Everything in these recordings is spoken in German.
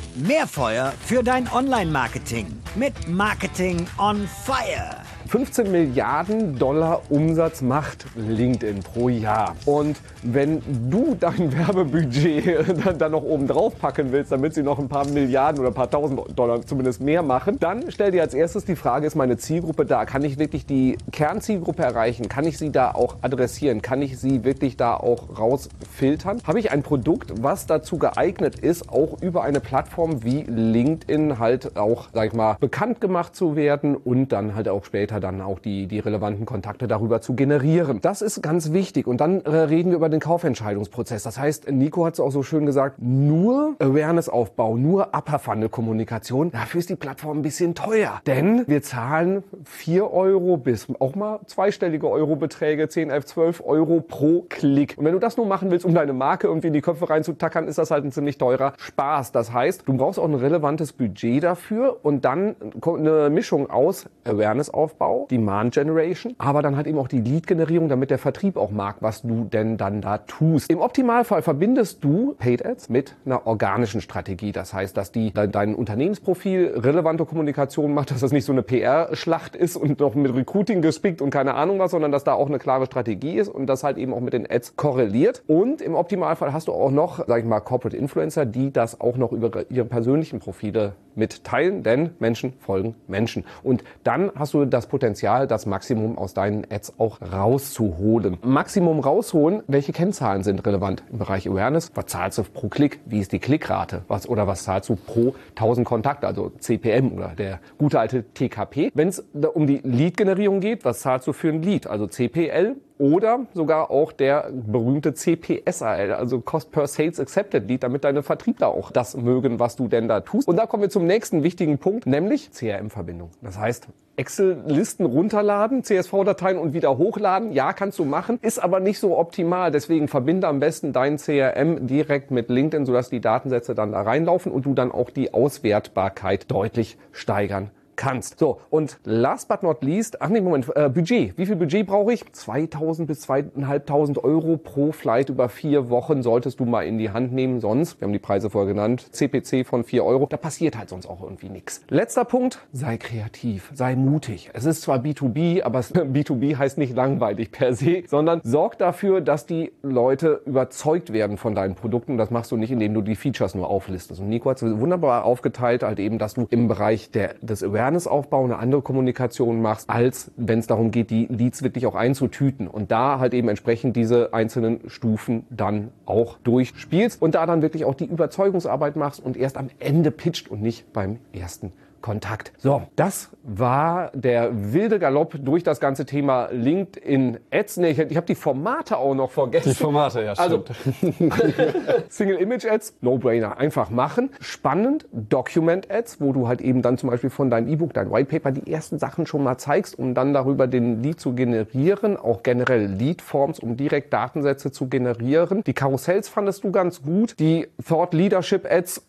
Mehr Feuer für dein Online-Marketing mit Marketing on Fire. 15 Milliarden Dollar Umsatz macht LinkedIn pro Jahr. Und wenn du dein Werbebudget dann noch oben drauf packen willst, damit sie noch ein paar Milliarden oder ein paar tausend Dollar zumindest mehr machen, dann stell dir als erstes die Frage, ist meine Zielgruppe da? Kann ich wirklich die Kernzielgruppe erreichen? Kann ich sie da auch adressieren? Kann ich sie wirklich da auch rausfiltern? Habe ich ein Produkt, was dazu geeignet ist, auch über eine Plattform wie LinkedIn halt auch, sag ich mal, bekannt gemacht zu werden und dann halt auch später dann auch die relevanten Kontakte darüber zu generieren. Das ist ganz wichtig. Und dann reden wir über den Kaufentscheidungsprozess. Das heißt, Nico hat es auch so schön gesagt, nur Awareness-Aufbau, nur Upper-Funnel-Kommunikation, dafür ist die Plattform ein bisschen teuer. Denn wir zahlen 4 Euro bis auch mal zweistellige Eurobeträge, 10, 11, 12 Euro pro Klick. Und wenn du das nur machen willst, um deine Marke irgendwie in die Köpfe reinzutackern, ist das halt ein ziemlich teurer Spaß. Das heißt, du brauchst auch ein relevantes Budget dafür und dann eine Mischung aus Awareness-Aufbau, Demand Generation, aber dann halt eben auch die Lead-Generierung, damit der Vertrieb auch mag, was du denn dann da tust. Im Optimalfall verbindest du Paid Ads mit einer organischen Strategie. Das heißt, dass dein Unternehmensprofil relevante Kommunikation macht, dass das nicht so eine PR-Schlacht ist und noch mit Recruiting gespickt und keine Ahnung was, sondern dass da auch eine klare Strategie ist und das halt eben auch mit den Ads korreliert. Und im Optimalfall hast du auch noch, sag ich mal, Corporate Influencer, die das auch noch über ihre persönlichen Profile mitteilen, denn Menschen folgen Menschen. Und dann hast du das Potenzial, das Maximum aus deinen Ads auch rauszuholen. Maximum rausholen, welche Kennzahlen sind relevant im Bereich Awareness? Was zahlst du pro Klick? Wie ist die Klickrate? Was zahlst du pro 1000 Kontakte, also CPM oder der gute alte TKP? Wenn es um die Lead-Generierung geht, was zahlst du für ein Lead? Also CPL oder sogar auch der berühmte CPSAL, also Cost per Sales Accepted Lead, damit deine Vertriebler auch das mögen, was du denn da tust. Und da kommen wir zum nächsten wichtigen Punkt, nämlich CRM-Verbindung. Das heißt, Excel-Listen runterladen, CSV-Dateien und wieder hochladen. Ja, kannst du machen, ist aber nicht so optimal. Deswegen verbinde am besten dein CRM direkt mit LinkedIn, sodass die Datensätze dann da reinlaufen und du dann auch die Auswertbarkeit deutlich steigern kannst. So, und last but not least, Budget. Wie viel Budget brauche ich? 2.000 bis 2.500 Euro pro Flight über 4 Wochen solltest du mal in die Hand nehmen. Sonst, wir haben die Preise vorher genannt, CPC von 4 Euro, da passiert halt sonst auch irgendwie nichts. Letzter Punkt, sei kreativ, sei mutig. Es ist zwar B2B, aber B2B heißt nicht langweilig per se, sondern sorg dafür, dass die Leute überzeugt werden von deinen Produkten. Das machst du nicht, indem du die Features nur auflistest. Und Nico hat es wunderbar aufgeteilt, halt eben, dass du im Bereich des Awareness-Aufbau eine andere Kommunikation machst, als wenn es darum geht, die Leads wirklich auch einzutüten und da halt eben entsprechend diese einzelnen Stufen dann auch durchspielst und da dann wirklich auch die Überzeugungsarbeit machst und erst am Ende pitcht und nicht beim ersten Kontakt. So, das war der wilde Galopp durch das ganze Thema LinkedIn Ads. Nee, ich habe die Formate auch noch vergessen. Die Formate, ja, stimmt. Also, Single Image Ads, No-Brainer, einfach machen. Spannend, Document Ads, wo du halt eben dann zum Beispiel von deinem E-Book, dein White Paper die ersten Sachen schon mal zeigst, um dann darüber den Lead zu generieren. Auch generell Lead Forms, um direkt Datensätze zu generieren. Die Karussells fandest du ganz gut. Die Thought Leadership Ads,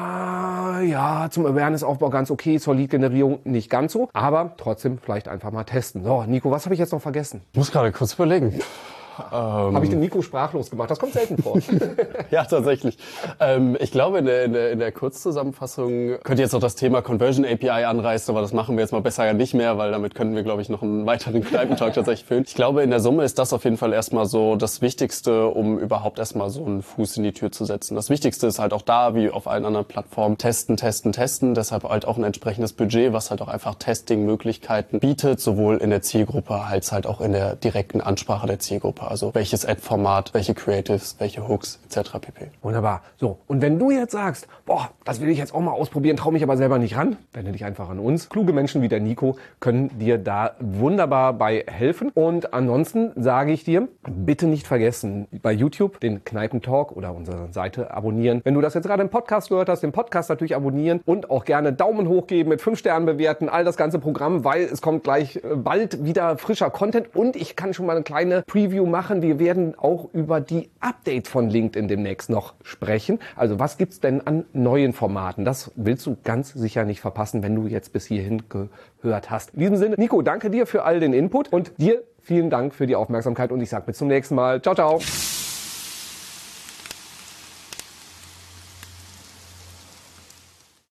ja, zum Awareness-Aufbau ganz okay, zur Lead-Generierung nicht ganz so, aber trotzdem vielleicht einfach mal testen. So, Nico, was habe ich jetzt noch vergessen? Ich muss gerade kurz überlegen. Habe ich den Nico sprachlos gemacht? Das kommt selten vor. Ja, tatsächlich. Ich glaube, in der Kurzzusammenfassung könnt ihr jetzt noch das Thema Conversion API anreißen, aber das machen wir jetzt mal besser ja nicht mehr, weil damit könnten wir, glaube ich, noch einen weiteren Kneipentalk tatsächlich führen. Ich glaube, in der Summe ist das auf jeden Fall erstmal so das Wichtigste, um überhaupt erstmal so einen Fuß in die Tür zu setzen. Das Wichtigste ist halt auch da, wie auf allen anderen Plattformen, testen. Deshalb halt auch ein entsprechendes Budget, was halt auch einfach Testing-Möglichkeiten bietet, sowohl in der Zielgruppe als halt auch in der direkten Ansprache der Zielgruppe. Also welches Ad-Format, welche Creatives, welche Hooks etc. pp. Wunderbar. So, und wenn du jetzt sagst, boah, das will ich jetzt auch mal ausprobieren, traue mich aber selber nicht ran, wende dich einfach an uns. Kluge Menschen wie der Nico können dir da wunderbar bei helfen. Und ansonsten sage ich dir, bitte nicht vergessen, bei YouTube den Kneipentalk oder unsere Seite abonnieren. Wenn du das jetzt gerade im Podcast gehört hast, den Podcast natürlich abonnieren und auch gerne Daumen hoch geben, mit 5 Sternen bewerten, all das ganze Programm, weil es kommt gleich bald wieder frischer Content und ich kann schon mal eine kleine Preview machen. Wir werden auch über die Updates von LinkedIn demnächst noch sprechen. Also was gibt's denn an neuen Formaten? Das willst du ganz sicher nicht verpassen, wenn du jetzt bis hierhin gehört hast. In diesem Sinne, Nico, danke dir für all den Input und dir vielen Dank für die Aufmerksamkeit und ich sage bis zum nächsten Mal. Ciao, ciao.